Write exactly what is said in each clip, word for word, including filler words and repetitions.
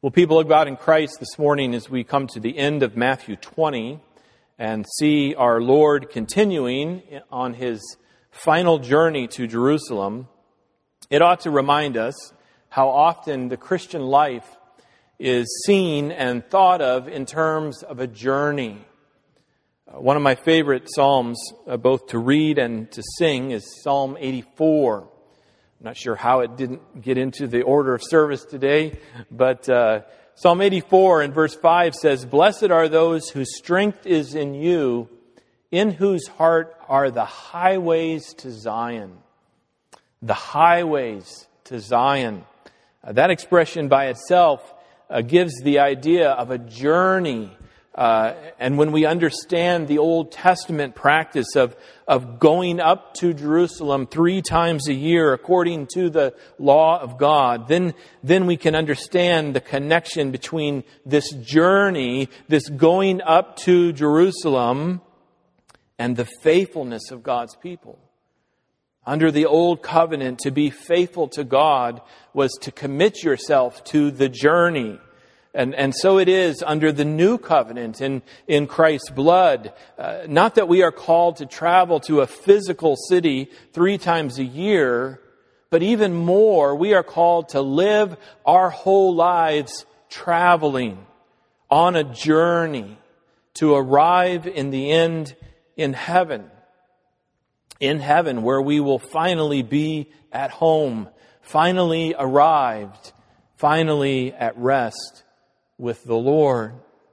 Well, people of God in Christ, this morning as we come to the end of Matthew twenty and see our Lord continuing on His final journey to Jerusalem, it ought to remind us how often the Christian life is seen and thought of in terms of a journey. Uh, one of my favorite psalms, uh, both to read and to sing, is Psalm eighty-four. I'm not sure how it didn't get into the order of service today, but uh, Psalm eighty-four in verse five says, "Blessed are those whose strength is in you, in whose heart are the highways to Zion." The highways to Zion. Uh, that expression by itself uh, gives the idea of a journey. Uh, and when we understand the Old Testament practice of, of going up to Jerusalem three times a year according to the law of God, then, then we can understand the connection between this journey, this going up to Jerusalem, and the faithfulness of God's people. Under the Old Covenant, to be faithful to God was to commit yourself to the journey. And, and so it is under the New Covenant in, in Christ's blood. Uh, not that we are called to travel to a physical city three times a year, but even more, we are called to live our whole lives traveling on a journey to arrive in the end in heaven. In heaven, where we will finally be at home, finally arrived, finally at rest with the Lord.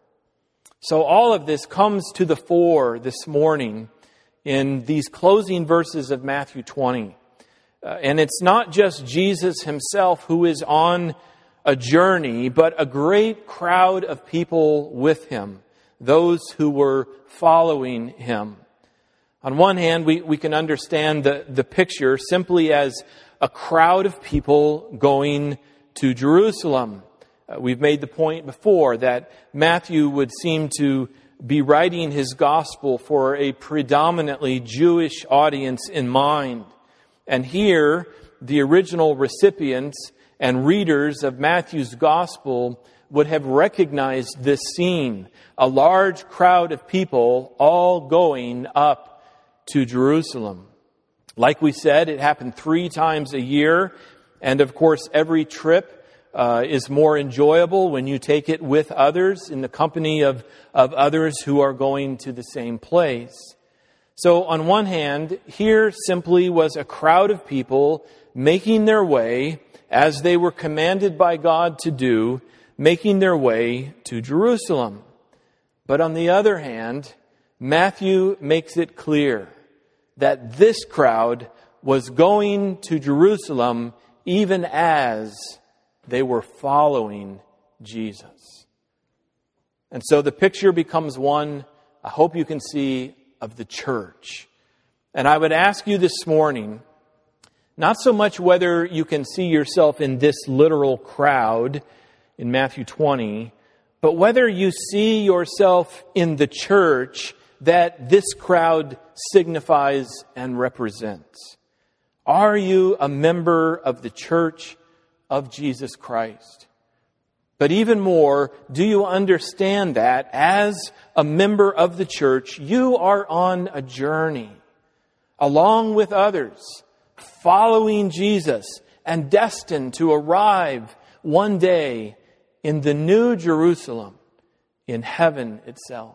So all of this comes to the fore this morning in these closing verses of Matthew twenty. Uh, and it's not just Jesus himself who is on a journey, but a great crowd of people with him, those who were following him. On one hand, we, we can understand the, the picture simply as a crowd of people going to Jerusalem. Uh, we've made the point before that Matthew would seem to be writing his gospel for a predominantly Jewish audience in mind. And here, the original recipients and readers of Matthew's gospel would have recognized this scene. A large crowd of people all going up to Jerusalem. Like we said, it happened three times a year. And of course, every trip uh, is more enjoyable when you take it with others, in the company of, of others who are going to the same place. So on one hand, here simply was a crowd of people making their way, as they were commanded by God to do, making their way to Jerusalem. But on the other hand, Matthew makes it clear that this crowd was going to Jerusalem even as they were following Jesus. And so the picture becomes one, I hope you can see, of the church. And I would ask you this morning, not so much whether you can see yourself in this literal crowd in Matthew twenty, but whether you see yourself in the church that this crowd signifies and represents. Are you a member of the church of Jesus Christ? But even more, do you understand that as a member of the church, you are on a journey along with others, following Jesus and destined to arrive one day in the new Jerusalem, in heaven itself?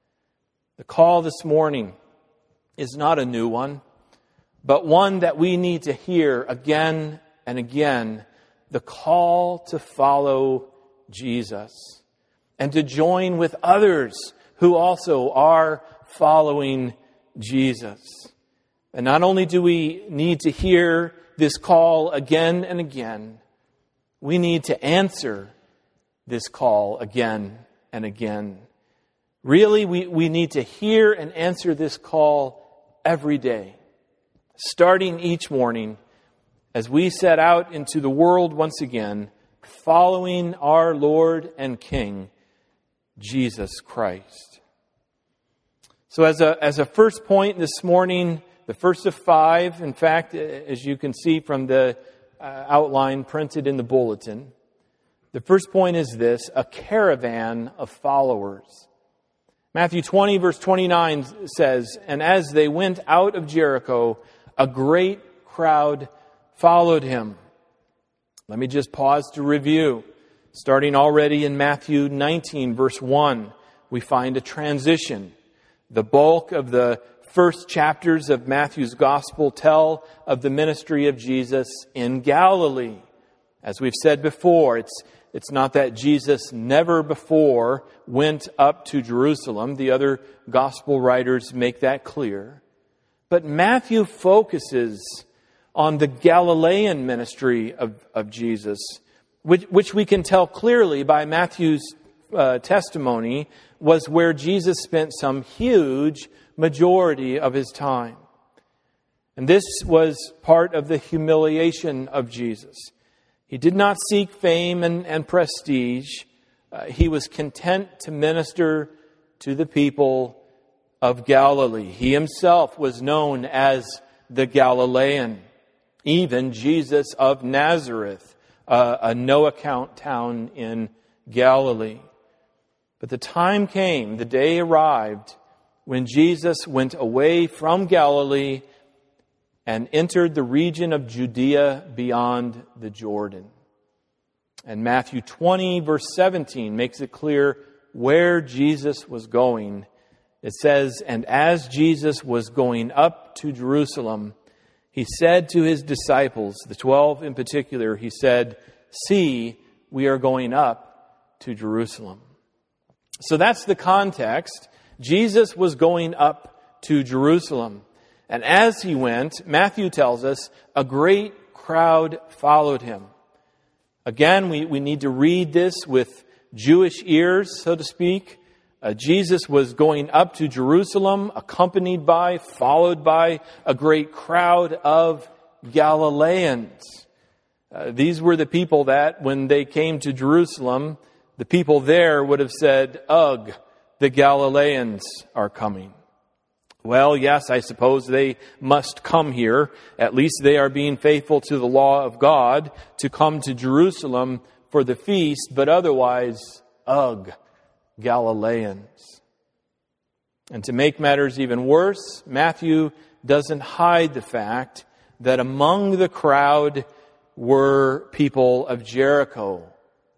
The call this morning is not a new one, but one that we need to hear again and again. The call to follow Jesus and to join with others who also are following Jesus. And not only do we need to hear this call again and again, we need to answer this call again and again. Really, we, we need to hear and answer this call every day, starting each morning as we set out into the world once again, following our Lord and King, Jesus Christ. So as a, as a first point this morning, the first of five, in fact, as you can see from the uh, outline printed in the bulletin, The first point is this: a caravan of followers. Matthew twenty, verse twenty-nine says, "And as they went out of Jericho, a great crowd followed him." Let me just pause to review. Starting already in Matthew nineteen, verse one, we find a transition. The bulk of the first chapters of Matthew's Gospel tell of the ministry of Jesus in Galilee. As we've said before, it's It's not that Jesus never before went up to Jerusalem. The other gospel writers make that clear. But Matthew focuses on the Galilean ministry of, of Jesus, which, which we can tell clearly by Matthew's uh, testimony was where Jesus spent some huge majority of his time. And this was part of the humiliation of Jesus. He did not seek fame and, and prestige. Uh, he was content to minister to the people of Galilee. He himself was known as the Galilean. Even Jesus of Nazareth, uh, a no-account town in Galilee. But the time came, the day arrived, when Jesus went away from Galilee and entered the region of Judea beyond the Jordan. And Matthew twenty, verse seventeen, makes it clear where Jesus was going. It says, "And as Jesus was going up to Jerusalem, he said to his disciples," the twelve in particular, he said, "See, we are going up to Jerusalem." So that's the context. Jesus was going up to Jerusalem. And as he went, Matthew tells us, a great crowd followed him. Again, we, we need to read this with Jewish ears, so to speak. Uh, Jesus was going up to Jerusalem, accompanied by, followed by a great crowd of Galileans. Uh, these were the people that, when they came to Jerusalem, the people there would have said, "Ugh, the Galileans are coming." Well, yes, I suppose they must come here. At least they are being faithful to the law of God to come to Jerusalem for the feast, but otherwise, ugh, Galileans. And to make matters even worse, Matthew doesn't hide the fact that among the crowd were people of Jericho,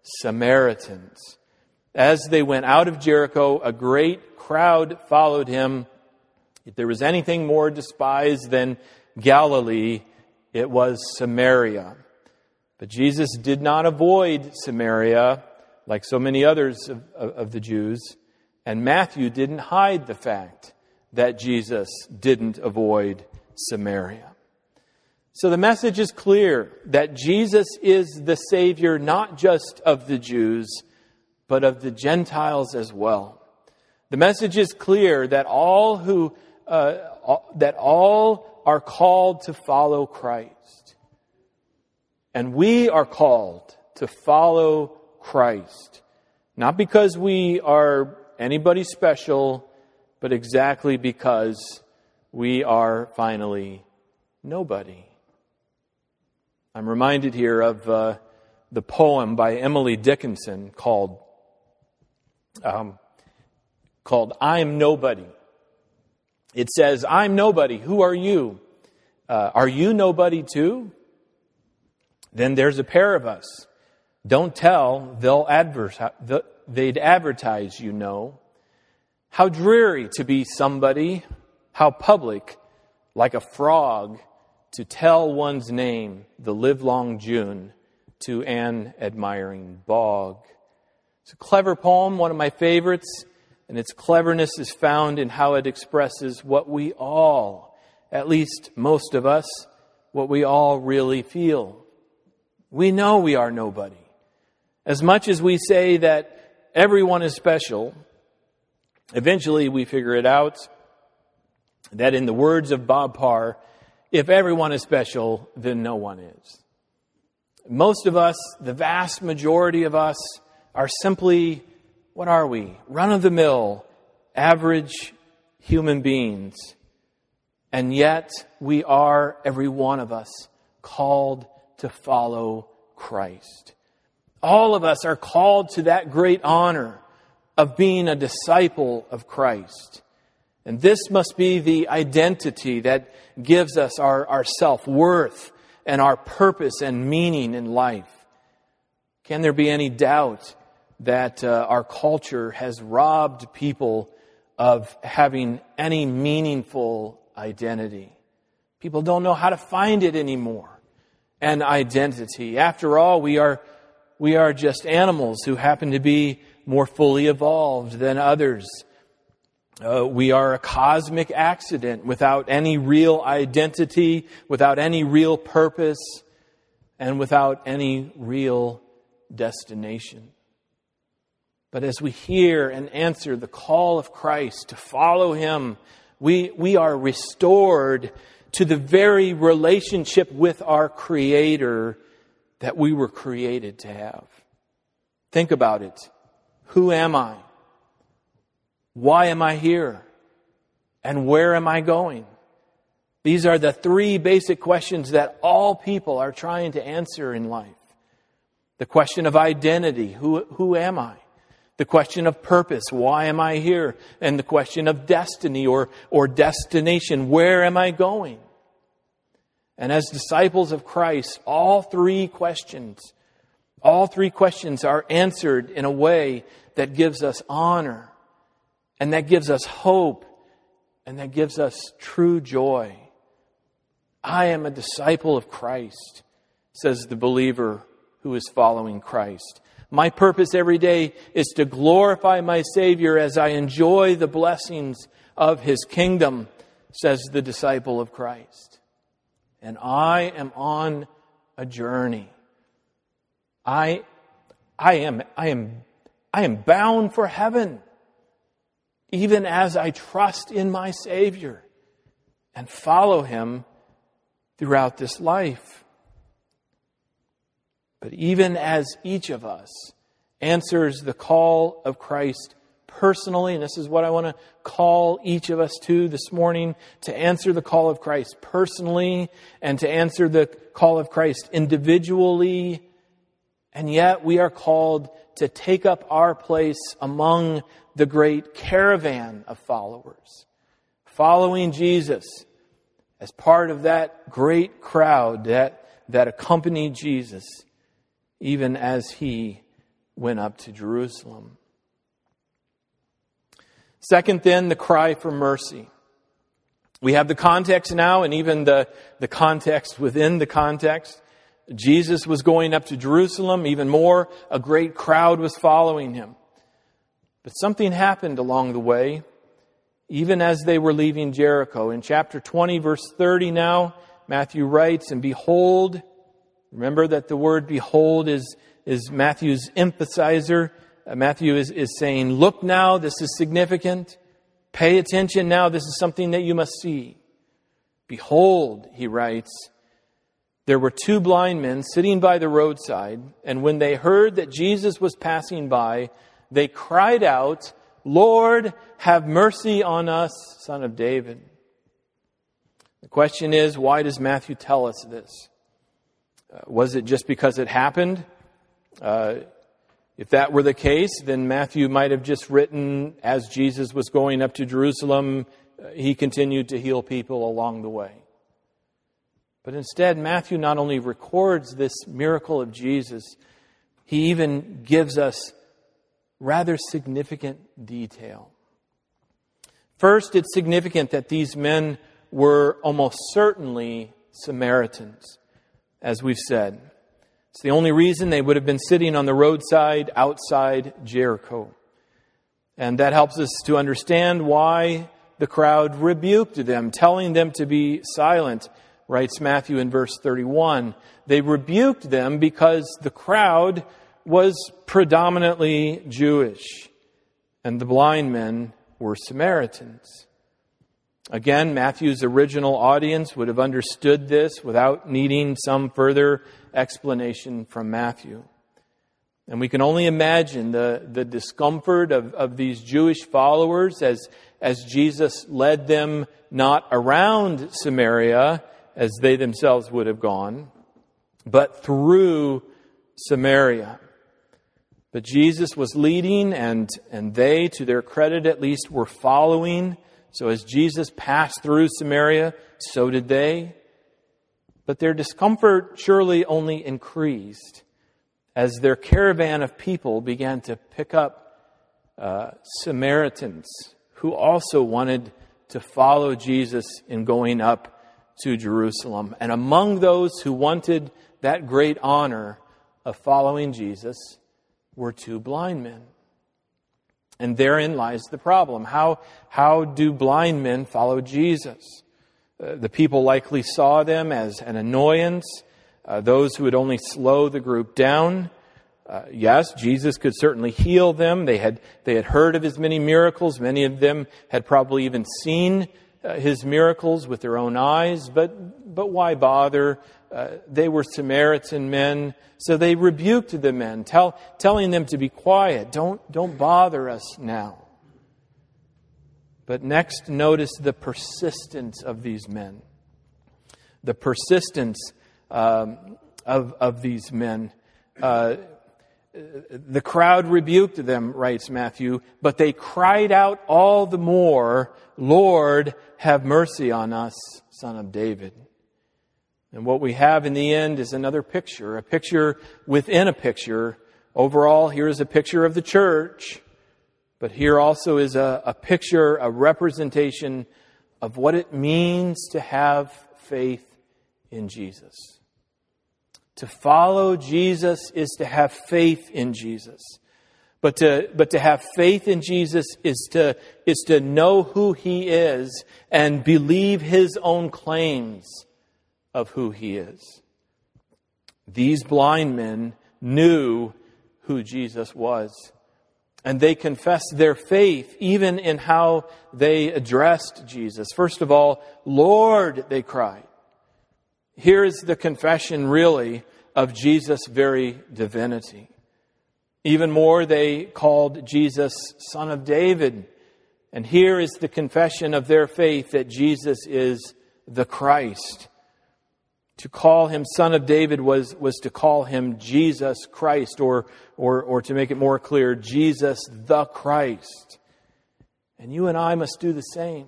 Samaritans. As they went out of Jericho, a great crowd followed him. If there was anything more despised than Galilee, it was Samaria. But Jesus did not avoid Samaria like so many others of, of, of the Jews. And Matthew didn't hide the fact that Jesus didn't avoid Samaria. So the message is clear that Jesus is the Savior not just of the Jews, but of the Gentiles as well. The message is clear that all who Uh, that all are called to follow Christ. And we are called to follow Christ. Not because we are anybody special, but exactly because we are finally nobody. I'm reminded here of uh, the poem by Emily Dickinson called, um, called I'm Nobody. It says, "I'm nobody. Who are you? Uh, are you nobody too? Then there's a pair of us. Don't tell, they'll advertise, they'd advertise, you know. How dreary to be somebody, how public, like a frog, to tell one's name the livelong June to an admiring bog." It's a clever poem, one of my favorites. And its cleverness is found in how it expresses what we all, at least most of us, what we all really feel. We know we are nobody. As much as we say that everyone is special, eventually we figure it out that in the words of Bob Parr, if everyone is special, then no one is. Most of us, the vast majority of us, are simply, what are we? Run-of-the-mill, average human beings. And yet, we are, every one of us, called to follow Christ. All of us are called to that great honor of being a disciple of Christ. And this must be the identity that gives us our, our self-worth and our purpose and meaning in life. Can there be any doubt that uh, our culture has robbed people of having any meaningful identity? People don't know how to find it anymore. An identity. After all, we are we are just animals who happen to be more fully evolved than others. Uh, we are a cosmic accident without any real identity, without any real purpose, and without any real destination. But as we hear and answer the call of Christ to follow Him, we, we are restored to the very relationship with our Creator that we were created to have. Think about it. Who am I? Why am I here? And where am I going? These are the three basic questions that all people are trying to answer in life. The question of identity, who, who am I? The question of purpose, why am I here? And the question of destiny or, or destination, where am I going? And as disciples of Christ, all three questions, all three questions are answered in a way that gives us honor, and that gives us hope, and that gives us true joy. I am a disciple of Christ, says the believer who is following Christ. My purpose every day is to glorify my Savior as I enjoy the blessings of His kingdom, says the disciple of Christ. And I am on a journey. I, I am, I am, I am bound for heaven, even as I trust in my Savior and follow Him throughout this life. But even as each of us answers the call of Christ personally, and this is what I want to call each of us to this morning, to answer the call of Christ personally and to answer the call of Christ individually, and yet we are called to take up our place among the great caravan of followers, following Jesus as part of that great crowd that, that accompanied Jesus even as He went up to Jerusalem. Second, then, the cry for mercy. We have the context now, and even the, the context within the context. Jesus was going up to Jerusalem. Even more, a great crowd was following Him. But something happened along the way, even as they were leaving Jericho. In chapter twenty, verse thirty now, Matthew writes, "And behold," remember that the word behold is, is Matthew's emphasizer. Uh, Matthew is, is saying, look now, this is significant. Pay attention now, this is something that you must see. Behold, he writes, there were two blind men sitting by the roadside, and when they heard that Jesus was passing by, they cried out, Lord, have mercy on us, Son of David. The question is, why does Matthew tell us this? Uh, was it just because it happened? Uh, if that were the case, then Matthew might have just written, as Jesus was going up to Jerusalem, uh, he continued to heal people along the way. But instead, Matthew not only records this miracle of Jesus, he even gives us rather significant detail. First, it's significant that these men were almost certainly Samaritans, as we've said. It's the only reason they would have been sitting on the roadside outside Jericho. And that helps us to understand why the crowd rebuked them, telling them to be silent, writes Matthew in verse thirty-one. They rebuked them because the crowd was predominantly Jewish, and the blind men were Samaritans. Again, Matthew's original audience would have understood this without needing some further explanation from Matthew. And we can only imagine the, the discomfort of, of these Jewish followers as, as Jesus led them not around Samaria, as they themselves would have gone, but through Samaria. But Jesus was leading, and, and they, to their credit at least, were following. So as Jesus passed through Samaria, so did they. But their discomfort surely only increased as their caravan of people began to pick up uh, Samaritans who also wanted to follow Jesus in going up to Jerusalem. And among those who wanted that great honor of following Jesus were two blind men. And therein lies the problem. How, how do blind men follow Jesus? Uh, the people likely saw them as an annoyance, uh, those who would only slow the group down. Uh, yes, Jesus could certainly heal them. They had, they had heard of His many miracles. Many of them had probably even seen uh, His miracles with their own eyes. But, but why bother? Uh, they were Samaritan men, so they rebuked the men, tell, telling them to be quiet. Don't, don't bother us now. But next, notice the persistence of these men. The persistence um, of, of these men. Uh, the crowd rebuked them, writes Matthew, but they cried out all the more, "Lord, have mercy on us, Son of David." And what we have in the end is another picture, a picture within a picture. Overall, here is a picture of the church, but here also is a, a picture, a representation of what it means to have faith in Jesus. To follow Jesus is to have faith in Jesus. But to, but to have faith in Jesus is to, is to know who He is and believe His own claims of who He is. These blind men knew who Jesus was, and they confessed their faith even in how they addressed Jesus. First of all, "Lord," they cried. Here is the confession, really, of Jesus' very divinity. Even more, they called Jesus Son of David. And here is the confession of their faith that Jesus is the Christ. To call Him Son of David was, was to call Him Jesus Christ, or, or, or to make it more clear, Jesus the Christ. And you and I must do the same.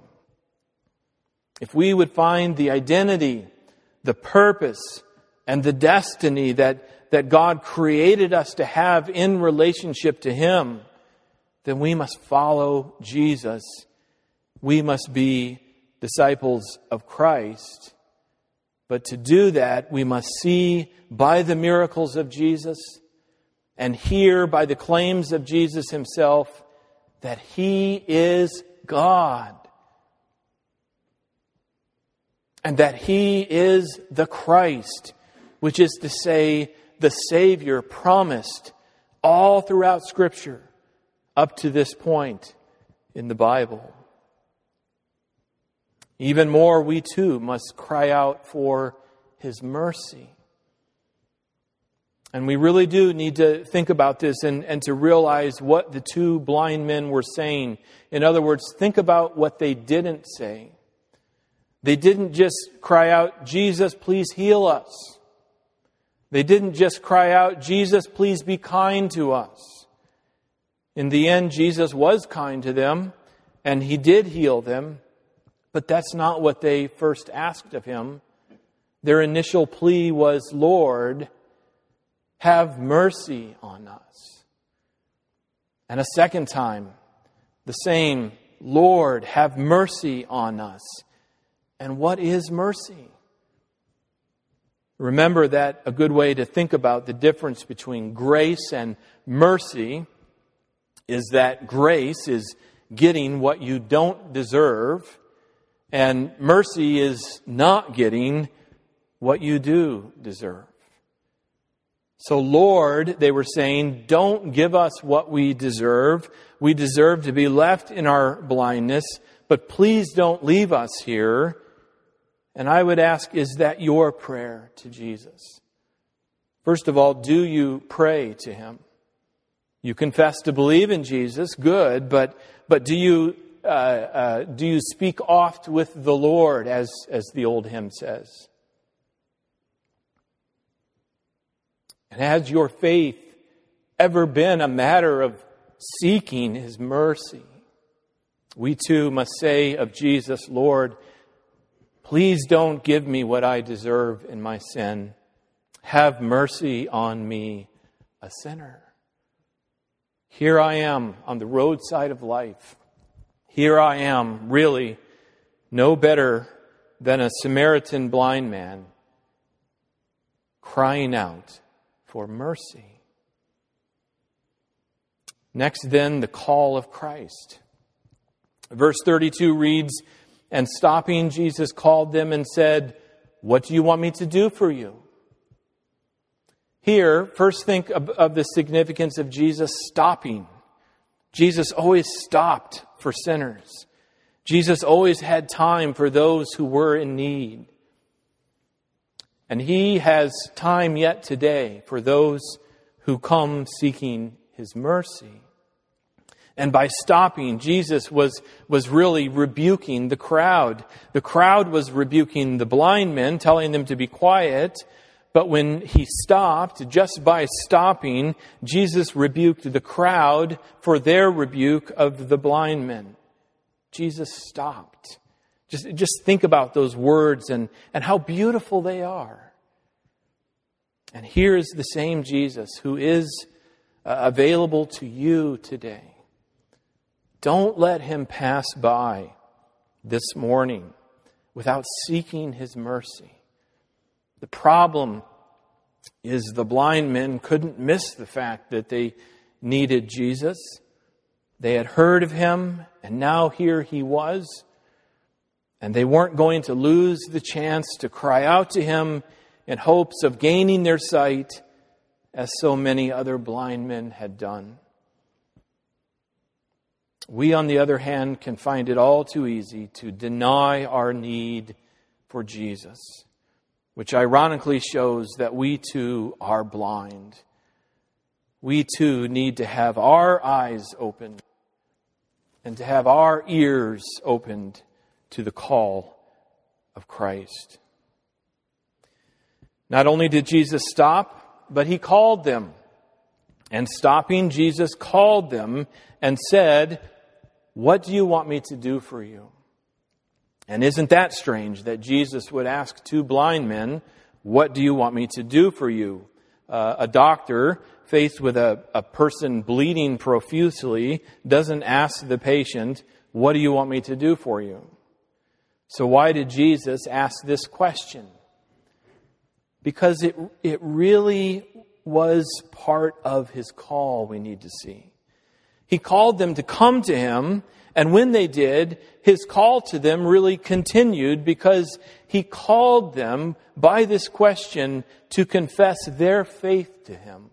If we would find the identity, the purpose, and the destiny that, that God created us to have in relationship to Him, then we must follow Jesus. We must be disciples of Christ. But to do that, we must see by the miracles of Jesus and hear by the claims of Jesus Himself that He is God. And that He is the Christ, which is to say, the Savior promised all throughout Scripture up to this point in the Bible. Even more, we too must cry out for His mercy. And we really do need to think about this and, and to realize what the two blind men were saying. In other words, think about what they didn't say. They didn't just cry out, "Jesus, please heal us." They didn't just cry out, "Jesus, please be kind to us." In the end, Jesus was kind to them, and He did heal them. But that's not what they first asked of Him. Their initial plea was, "Lord, have mercy on us." And a second time, the same, "Lord, have mercy on us." And what is mercy? Remember that a good way to think about the difference between grace and mercy is that grace is getting what you don't deserve, and mercy is not getting what you do deserve. So, Lord, they were saying, don't give us what we deserve. We deserve to be left in our blindness, but please don't leave us here. And I would ask, is that your prayer to Jesus? First of all, do you pray to Him? You confess to believe in Jesus, good, but but do you uh, uh, do you speak oft with the Lord, as as the old hymn says? And has your faith ever been a matter of seeking His mercy, we too must say of Jesus, Lord, please don't give me what I deserve in my sin. Have mercy on me, a sinner. Here I am on the roadside of life. Here I am, really no better than a Samaritan blind man, crying out for mercy. Next, then, the call of Christ. Verse thirty-two reads, "And stopping, Jesus called them and said, 'What do you want me to do for you?'" Here, first think of, of the significance of Jesus stopping. Jesus always stopped for sinners. Jesus always had time for those who were in need. And He has time yet today for those who come seeking His mercy. And by stopping, Jesus was, was really rebuking the crowd. The crowd was rebuking the blind men, telling them to be quiet. But when He stopped, just by stopping, Jesus rebuked the crowd for their rebuke of the blind men. Jesus stopped. Just, just think about those words and, and how beautiful they are. And here is the same Jesus who is uh, available to you today. Don't let Him pass by this morning without seeking His mercy. The problem is the blind men couldn't miss the fact that they needed Jesus. They had heard of Him, and now here He was. And they weren't going to lose the chance to cry out to Him in hopes of gaining their sight, as so many other blind men had done. We, on the other hand, can find it all too easy to deny our need for Jesus, which ironically shows that we too are blind. We too need to have our eyes opened and to have our ears opened to the call of Christ. Not only did Jesus stop, but He called them. And stopping, Jesus called them and said, "What do you want me to do for you?" And isn't that strange that Jesus would ask two blind men, "What do you want me to do for you?" Uh, a doctor faced with a, a person bleeding profusely doesn't ask the patient, "What do you want me to do for you?" So why did Jesus ask this question? Because it, it really was part of His call, we need to see. He called them to come to Him, and when they did, His call to them really continued because He called them by this question to confess their faith to Him.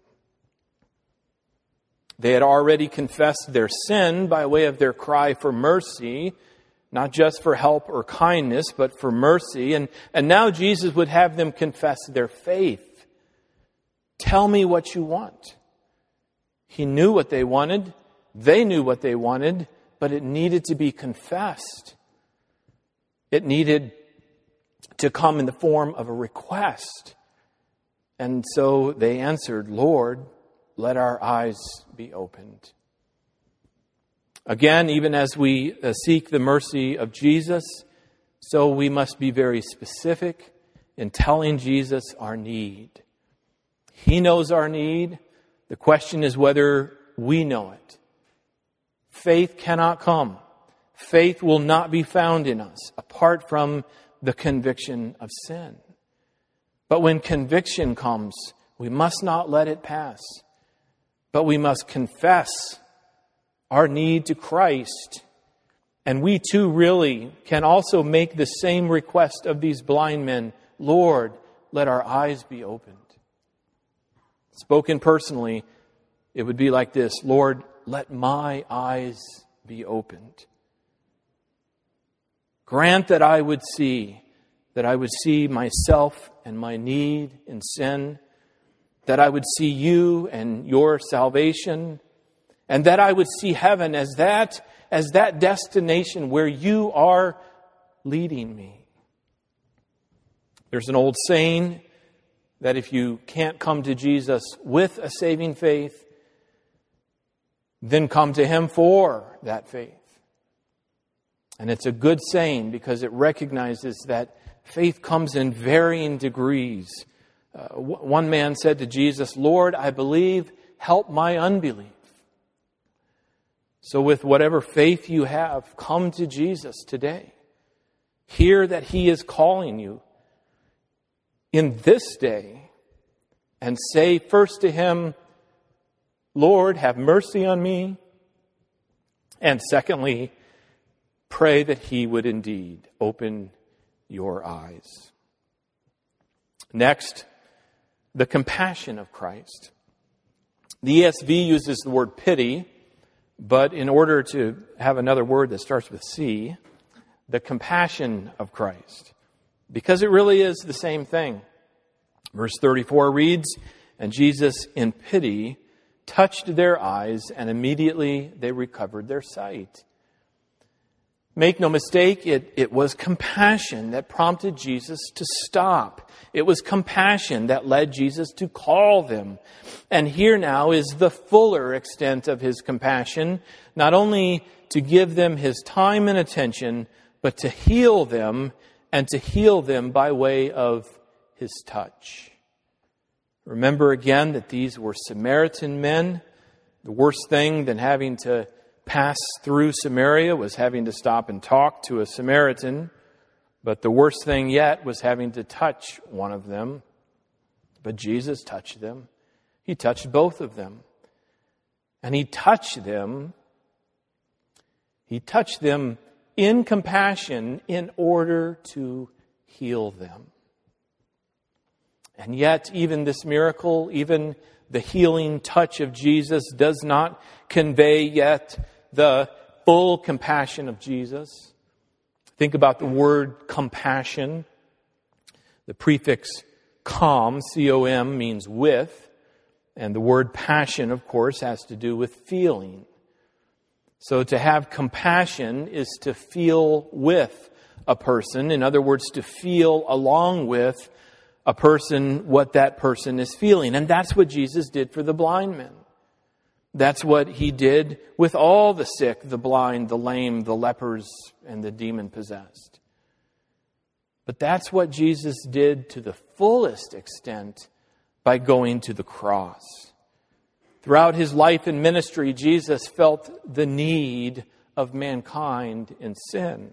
They had already confessed their sin by way of their cry for mercy, not just for help or kindness, but for mercy. And, and now Jesus would have them confess their faith. Tell me what you want. He knew what they wanted. They knew what they wanted, but it needed to be confessed. It needed to come in the form of a request. And so they answered, "Lord, let our eyes be opened." Again, even as we seek the mercy of Jesus, so we must be very specific in telling Jesus our need. He knows our need. The question is whether we know it. Faith cannot come. Faith will not be found in us apart from the conviction of sin. But when conviction comes, we must not let it pass. But we must confess our need to Christ. And we too really can also make the same request of these blind men. "Lord, let our eyes be opened." Spoken personally, it would be like this: "Lord, let my eyes be opened. Grant that I would see, that I would see myself and my need in sin, that I would see you and your salvation, and that I would see heaven as that, as that destination where you are leading me." There's an old saying that if you can't come to Jesus with a saving faith, then come to Him for that faith. And it's a good saying because it recognizes that faith comes in varying degrees. Uh, w- one man said to Jesus, "Lord, I believe, help my unbelief." So with whatever faith you have, come to Jesus today. Hear that He is calling you in this day and say first to Him, "Lord, have mercy on me." And secondly, pray that He would indeed open your eyes. Next, the compassion of Christ. The E S V uses the word pity, but in order to have another word that starts with C, the compassion of Christ, because it really is the same thing. Verse thirty-four reads, "And Jesus in pity touched their eyes, and immediately they recovered their sight." Make no mistake, it, it was compassion that prompted Jesus to stop. It was compassion that led Jesus to call them. And here now is the fuller extent of His compassion, not only to give them His time and attention, but to heal them, and to heal them by way of His touch. Remember again that these were Samaritan men. The worst thing than having to pass through Samaria was having to stop and talk to a Samaritan. But the worst thing yet was having to touch one of them. But Jesus touched them. He touched both of them. And He touched them. He touched them in compassion in order to heal them. And yet, even this miracle, even the healing touch of Jesus does not convey yet the full compassion of Jesus. Think about the word compassion. The prefix com, C O M, means with. And the word passion, of course, has to do with feeling. So to have compassion is to feel with a person. In other words, to feel along with a person what that person is feeling. And that's what Jesus did for the blind men. That's what He did with all the sick, the blind, the lame, the lepers, and the demon-possessed. But that's what Jesus did to the fullest extent by going to the cross. Throughout His life and ministry, Jesus felt the need of mankind in sin.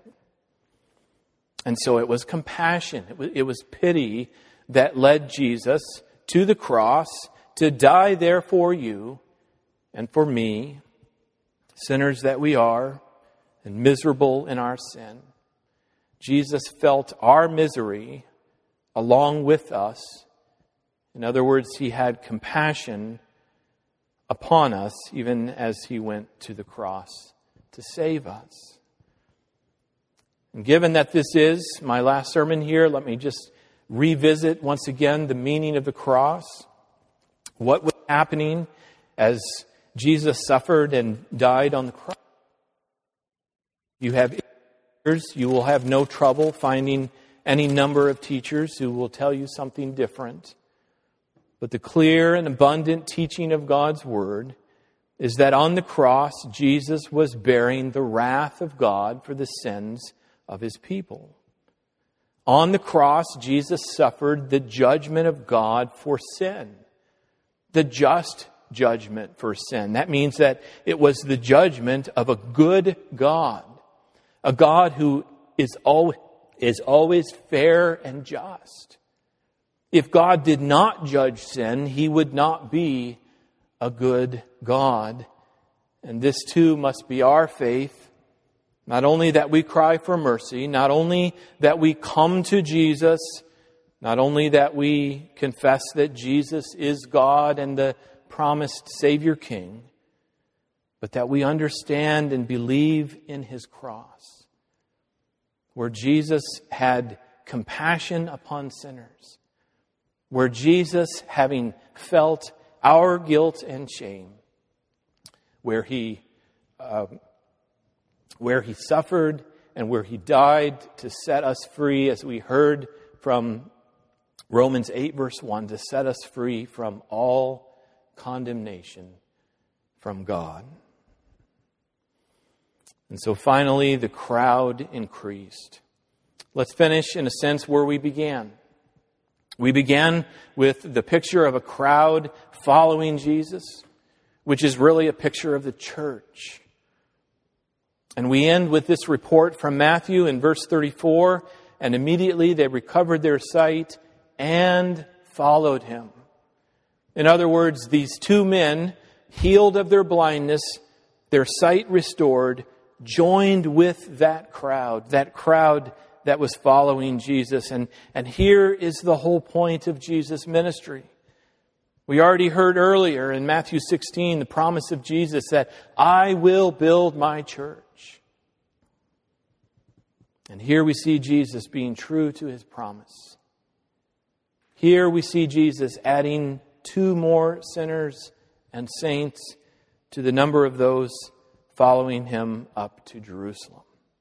And so it was compassion, it was, it was pity that led Jesus to the cross to die there for you and for me, sinners that we are, and miserable in our sin. Jesus felt our misery along with us. In other words, He had compassion upon us even as He went to the cross to save us. And given that this is my last sermon here, let me just revisit once again the meaning of the cross. What was happening as Jesus suffered and died on the cross? You have ears, you will have no trouble finding any number of teachers who will tell you something different. But the clear and abundant teaching of God's Word is that on the cross, Jesus was bearing the wrath of God for the sins of His people. On the cross, Jesus suffered the judgment of God for sin, the just judgment for sin. That means that it was the judgment of a good God, a God who is always, is always fair and just. If God did not judge sin, He would not be a good God. And this too must be our faith. Not only that we cry for mercy, not only that we come to Jesus, not only that we confess that Jesus is God and the promised Savior King, but that we understand and believe in His cross, where Jesus had compassion upon sinners, where Jesus, having felt our guilt and shame, where He uh, where He suffered and where He died to set us free, as we heard from Romans eight, verse one, to set us free from all condemnation from God. And so finally, the crowd increased. Let's finish, in a sense, where we began. We began with the picture of a crowd following Jesus, which is really a picture of the church. And we end with this report from Matthew in verse thirty-four, and immediately they recovered their sight and followed him. In other words, these two men, healed of their blindness, their sight restored, joined with that crowd, that crowd that was following Jesus. And, and here is the whole point of Jesus' ministry. We already heard earlier in Matthew sixteen the promise of Jesus that I will build my church. And here we see Jesus being true to his promise. Here we see Jesus adding two more sinners and saints to the number of those following him up to Jerusalem.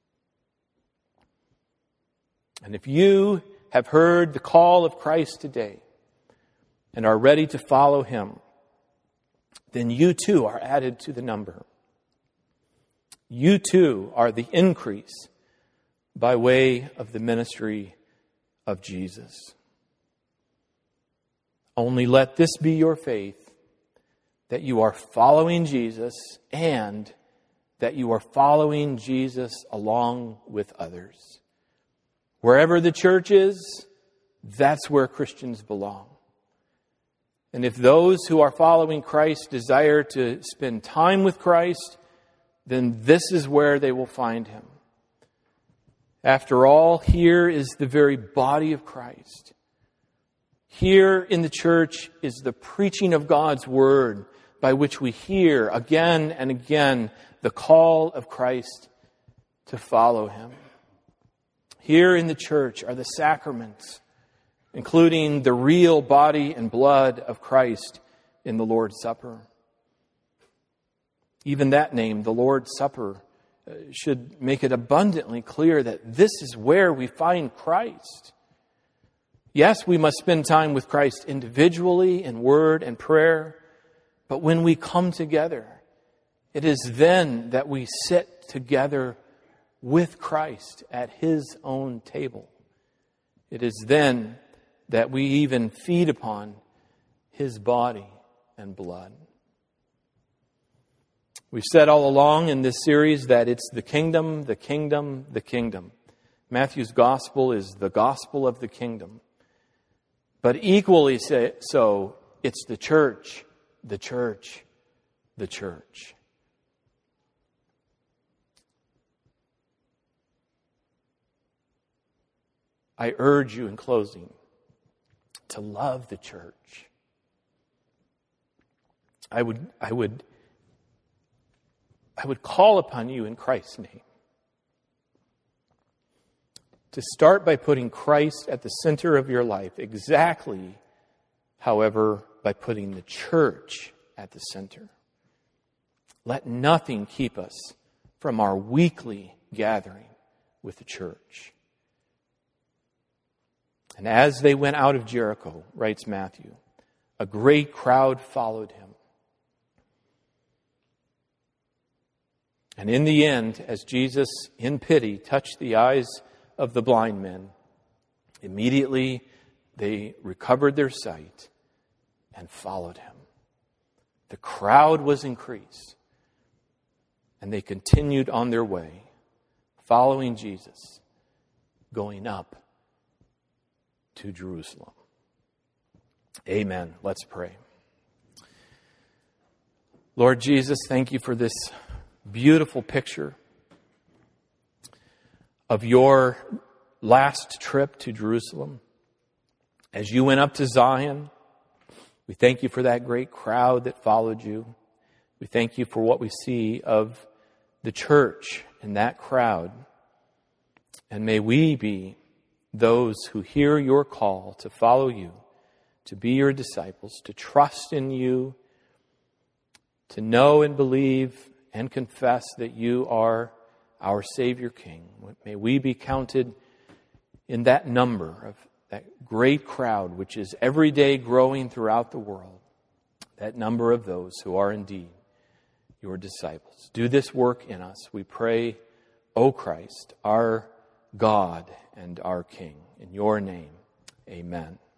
And if you have heard the call of Christ today and are ready to follow him, then you too are added to the number. You too are the increase by way of the ministry of Jesus. Only let this be your faith, that you are following Jesus and that you are following Jesus along with others. Wherever the church is, that's where Christians belong. And if those who are following Christ desire to spend time with Christ, then this is where they will find him. After all, here is the very body of Christ. Here in the church is the preaching of God's word, by which we hear again and again the call of Christ to follow him. Here in the church are the sacraments, including the real body and blood of Christ in the Lord's Supper. Even that name, the Lord's Supper, should make it abundantly clear that this is where we find Christ. Yes, we must spend time with Christ individually in word and prayer, but when we come together, it is then that we sit together with Christ at his own table. It is then that we even feed upon his body and blood. We've said all along in this series that it's the kingdom, the kingdom, the kingdom. Matthew's gospel is the gospel of the kingdom. But equally so, it's the church, the church, the church. I urge you in closing to love the church. I would, I would, I would call upon you in Christ's name to start by putting Christ at the center of your life, exactly, however, by putting the church at the center. Let nothing keep us from our weekly gathering with the church. And as they went out of Jericho, writes Matthew, a great crowd followed him. And in the end, as Jesus, in pity, touched the eyes of the blind men, immediately they recovered their sight and followed him. The crowd was increased, and they continued on their way, following Jesus, going up to Jerusalem. Amen. Let's pray. Lord Jesus, thank you for this beautiful picture of your last trip to Jerusalem. As you went up to Zion, we thank you for that great crowd that followed you. We thank you for what we see of the church in that crowd. And may we be those who hear your call to follow you, to be your disciples, to trust in you, to know and believe and confess that you are our Savior King. May we be counted in that number of that great crowd which is every day growing throughout the world, that number of those who are indeed your disciples. Do this work in us, we pray, O Christ, our God and our King. In your name, amen.